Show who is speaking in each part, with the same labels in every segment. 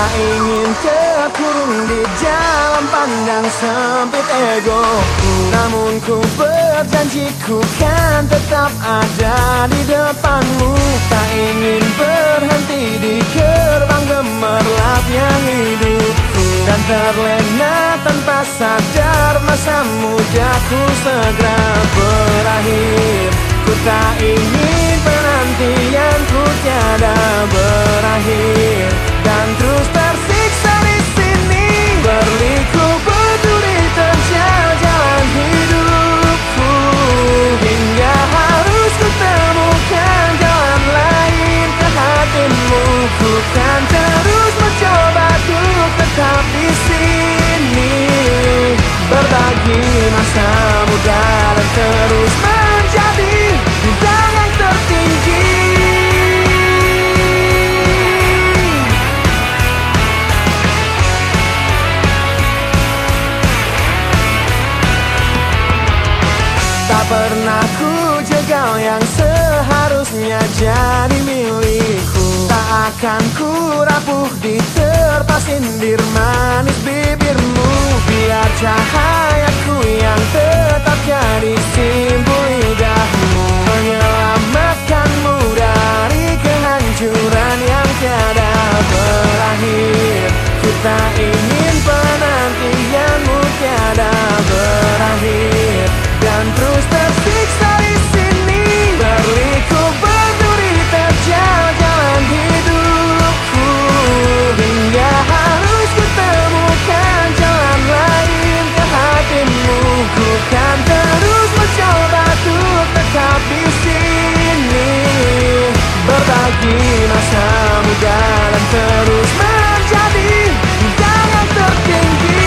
Speaker 1: tak ingin terkurung di dalam pandang sempit ego. Namun ku berjanji ku kan tetap ada di depanmu. Tak ingin berhenti di gerbang gemerlapnya hidupku, dan terlena tanpa sadar masa mudaku segera berakhir. Ku tak ingin penantianku tiada berakhir, dan terus tersiksa di sini berliku berduri terjal jalan hidupku, hingga harus kutemukan jalan lain ke hatimu. Ku kan terus mencoba untuk tetap di sini, berbagi masa muda dan terus menjadi bintang yang tertinggi. Tak pernah ku jegal yang seharusnya jadi milikku. Tak akan ku rapuh diterpa sindir manis bibirmu. Biar cahayaku yang tetap jadi simbol lidahmu, menyelamatkanmu dari kehancuran yang tiada berakhir. Ku tak ingin penantianmu tiada berakhir, dan terus tersiksa di sini berliku berduri terjal jalan hidupku, hingga harus kutemukan jalan lain ke hatimu. Ku kan terus mencoba untuk tetap di sini, berbagi masa muda dan terus menjadi bintang yang tertinggi.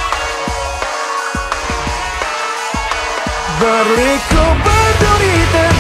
Speaker 1: Berliku berduri